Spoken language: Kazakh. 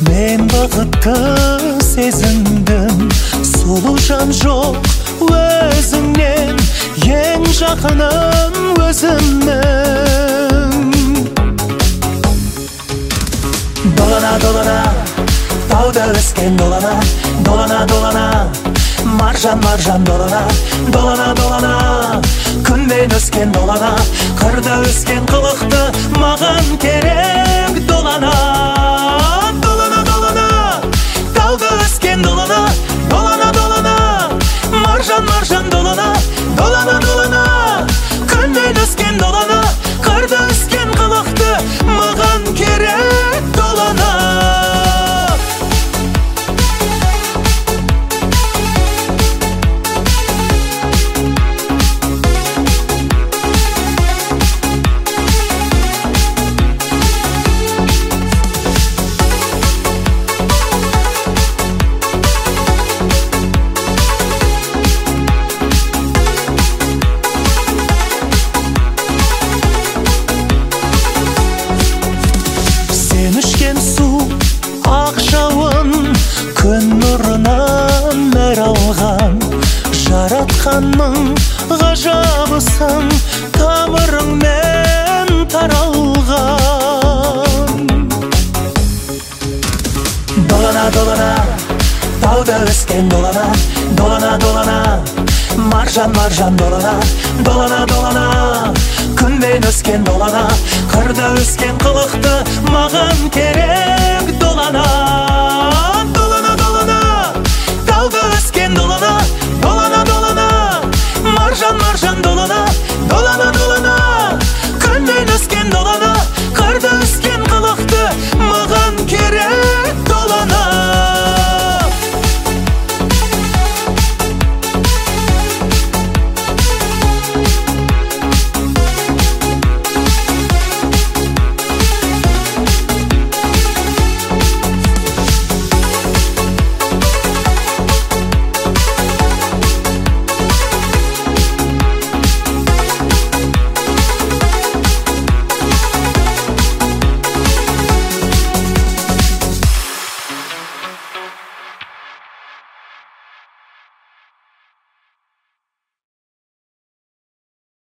Мен бақытты сезіндім, сұлу жан жоқ өзіңнен, ең жақының өзімнің. Долана, долана, тауда өскен долана, долана, долана, маржан, маржан долана, долана, долана, күнмен өскен долана, қырда өскен қылықты маған керек долана. Долана, долана, тауда өскен долана, долана, долана, маржан, маржан долана, долана, долана, күнмен өскен долана, қырда өскен қылықты маған керек долана. Сен ішкен су ақ жауын, күн нұрынан нәр алған, жаратқанның ғажабысың, тамырыңмен таралған. Долана, долана, тауда өскен долана, долана, долана, маржан, маржан долана, долана, долана, күнмен өскен долана, қырда өскен қылықты маған керек